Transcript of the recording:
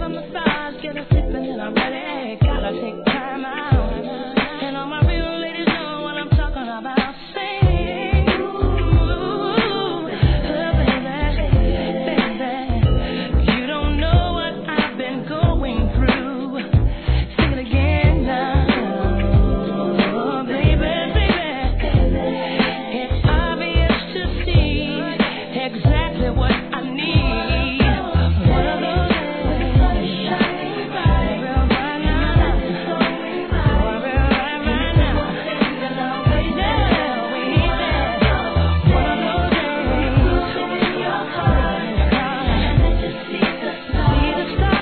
massage, get a sip and then I'm ready. Gotta take